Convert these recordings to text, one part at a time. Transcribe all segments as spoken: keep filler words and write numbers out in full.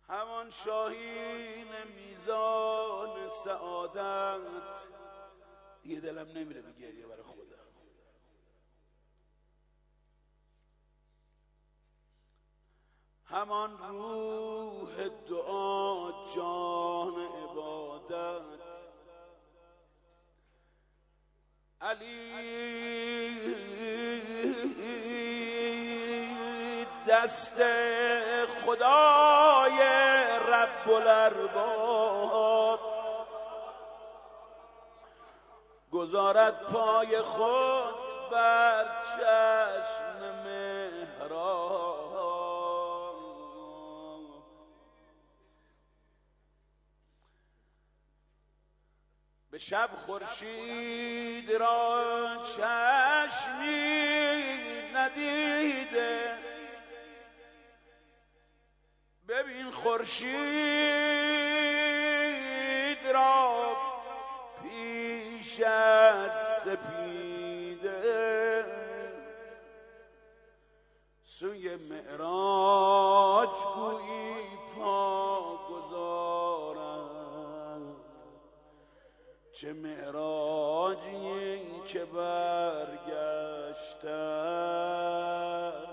همان شاهین میزان سعادت. دیگه دلم نمیره به گریه برای خودم. همان روح دعا جان عبادت. علی دست خدای رب الارباب گذارد پای خود بر چشم محراب. به شب خورشید را چشمی ندیده، ببین خورشید را پیش از سپیده، سوی معراج گویی پا گذارم. چه معراجی که برگشتن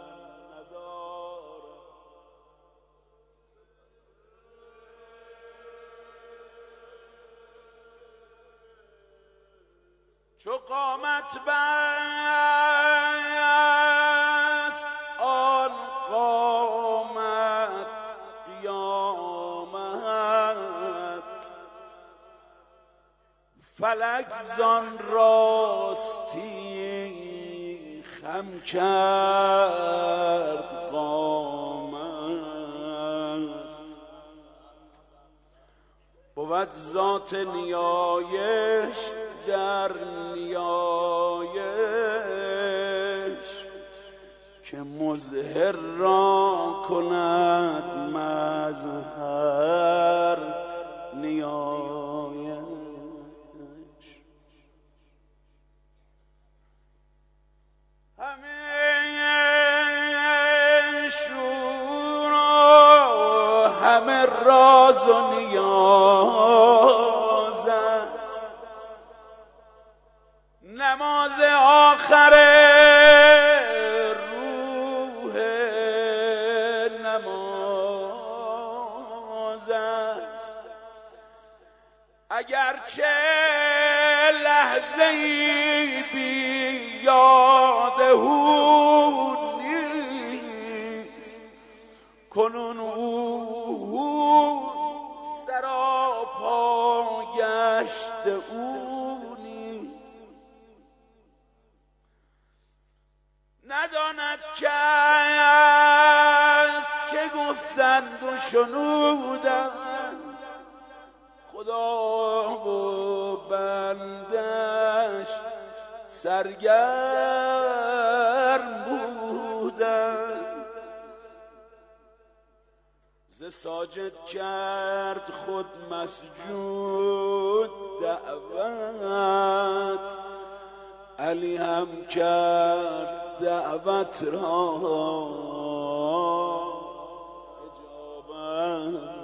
چو قامت بست آن قامت قیامت، فلک زان راستی خم کرد قامت. بود ذات نیایش در نیایش که مظهر را کند مظهر نیایش. همه شور و همه راز و نیاز است، نماز آخر روح نماز است. اگرچه لحظه ای بی یاد او نیست، کنون او سراپا گشت او نیست. نداند کس چه گفتند و شنودند، خدا و بندش سرگرم بودند. ز ساجد کرد خود مسجود دعوت، علی هم کرد دعوت را اجابت.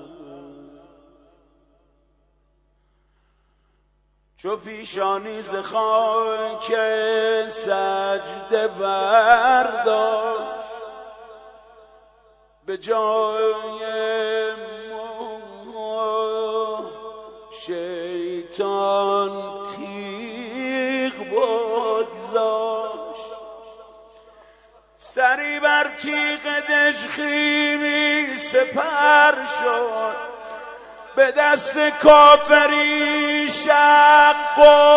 چو پیشانی ز خاک سجده برداشت، به جای ما شیطان تیغ بگذاشت. سری بر تیغ دژخیمی سپر شد، به دست کافری شق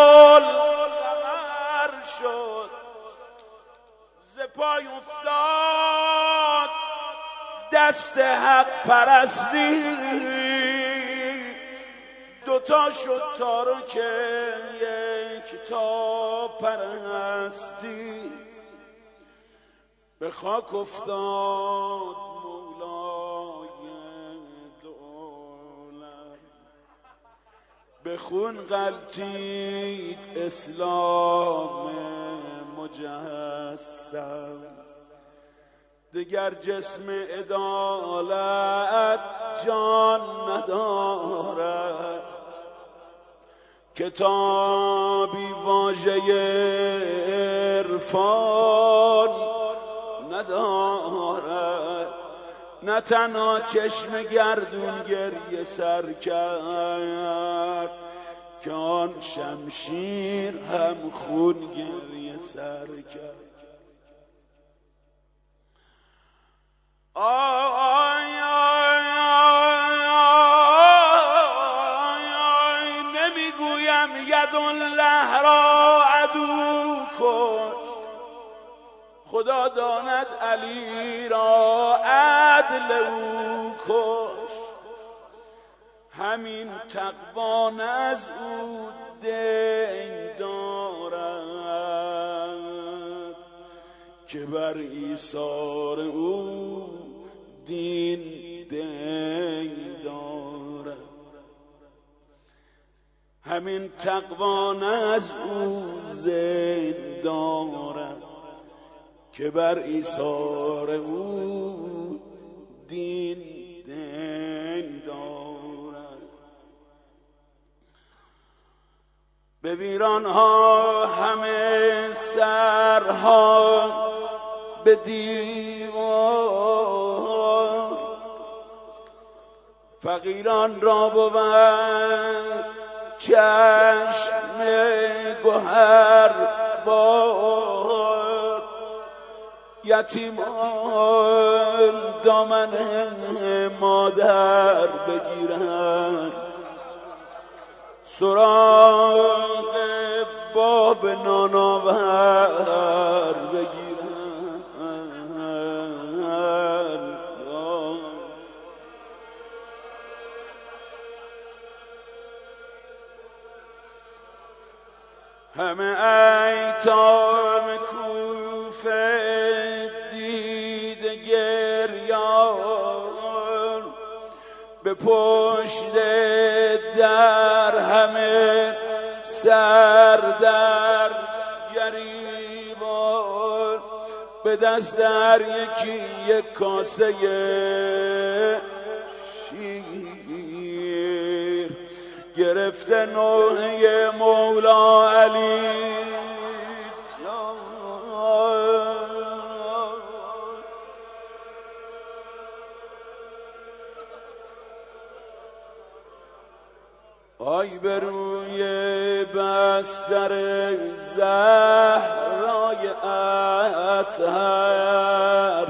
القمر شد. ز پای افتاد دست حق پرستی، دوتا شد تارک یک تا پرستی. به خاک افتاد مولای دولت، به خون غلتید اسلام مجسم. دگر جسم عدالت جان ندارد، کتابی واژه عرفان ندارد، نه تنها چشم گردون گریه سر کرد که آن شمشیر هم خون گریه سر کرد. آی آی آی آی نمیگویم یدالله را عدو کش، خدا داند علی را عدل او کش، همین تقوان از او دین دارد که بر ایثار او دین دین دارد، همین تقوان از او زین دارد که بر ایثار او دین دین دارد. به ویرانها همه سرها به دیوار، فقیران را بود چشم گوهر بار، یتیمان دامن مادر بگیرند، سراغ باب نانآور بگیرند. همه ایتام کوفه دیده گریان، به پشت در همه سر در گریبان، به دست هر یکی یک کاسه شیر، گرفته نوحه مولا علی. آی به روی بستر زهرای اطهر،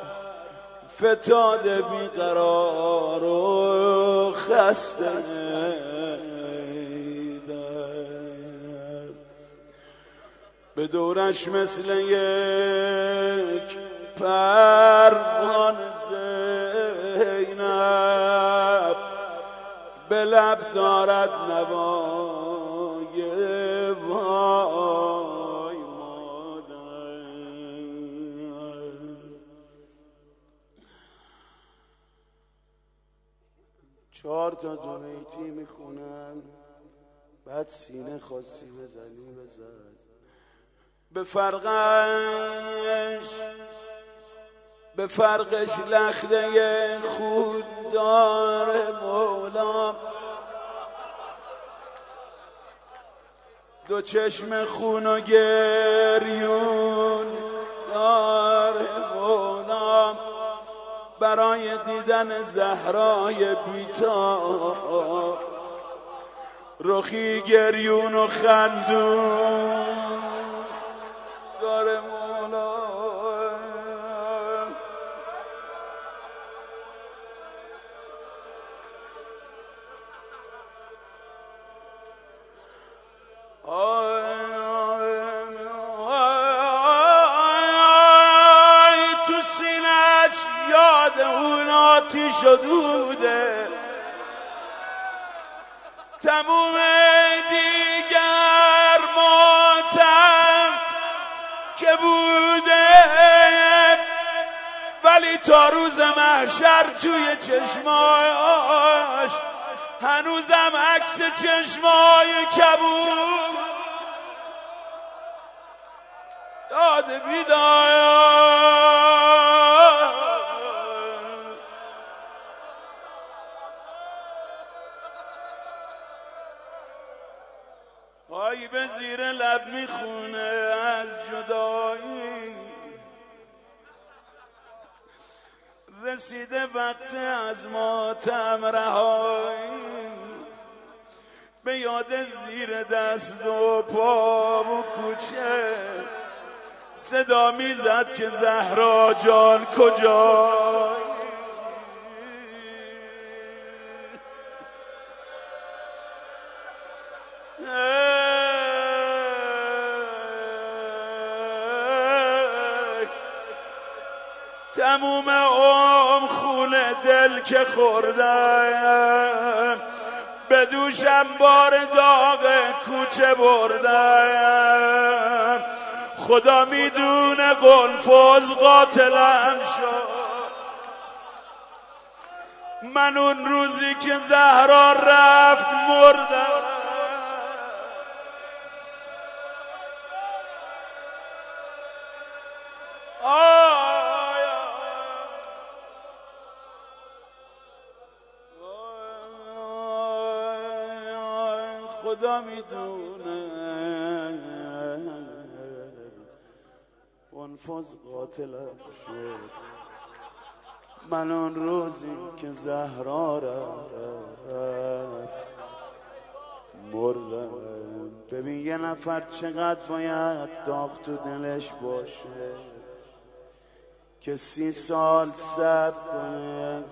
فتاده بیقرار و خسته به دورش مثل یک پروانه زینب، به لب دارد نوای وای مادر. چهار تا دو بیتی میخونم، بعد سینه خاصی بزنی بزن. به فرقش به فرقش لخته خوددار مولا، دو چشم خون و گریون دار مولا، برای دیدن زهرای بی‌تاب، رخی گریون و خندون دار مولا. تو سینه‌اش یاد اون آتیش و دوده، تموم دیگر ماتم که بوده، ولی تا روز محشر توی چشماش هنوزم عکس چشمای کبود یاد بیدار. آی به زیر لب میخونه از جدایی، رسیده وقت از ماتم رهایی، به یاد زیر دست و پا و کوچه صدا میزد که زهرا جان کجایی. تموم عمر خون دل که خوردم، به دوشم بار داغ کوچه بردم. خدا میدونه قنفذ قاتلم شد، من اون روزی که زهرا رفت مردم. خدا میدونه قنفذ قاتلم شد، من اون روزی که زهرا رفت مردم. ببین یه نفر چقدر باید داغ تو دلش باشه که سی سال صبر کنه.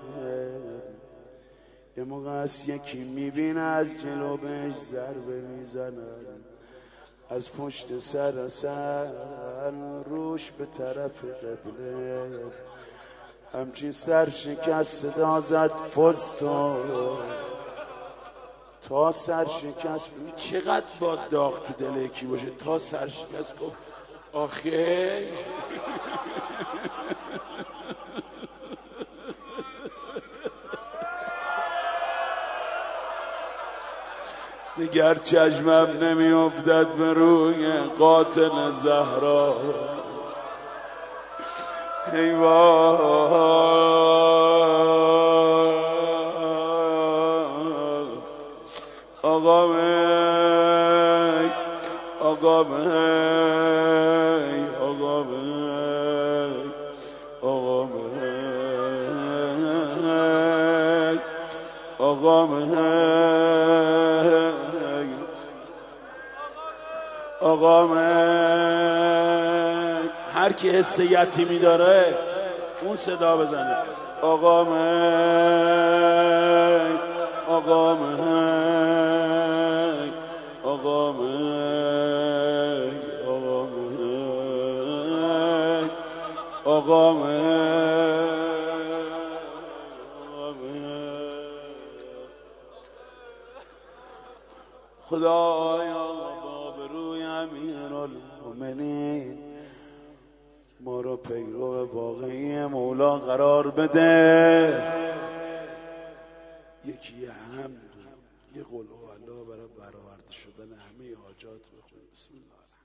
یه موقع از یکی میبینه از جلو بهش ضربه میزنن، از پشت سر سر روش به طرف قبله، همچین سر شکست صدا زد فستو تا سر شکست. چقدر با داغ تو دل یکی باشه تا سر شکست گفت آخه دیگر چشمم نمی افتد به روی قاتل زهرا. ای وای آقا می آقا می آقا می آقا می آقا می آقا من. هر کی حس یتیمی داره اون صدا بزنه آقا من آقا من آقا من آقا من آقا من. خدایا امیرالمومنین ما رو پیرو واقعی مولا قرار بده. یکی حمد یه قول هو الله برای برآورده شدن همه حاجات بخونیم. بسم الله.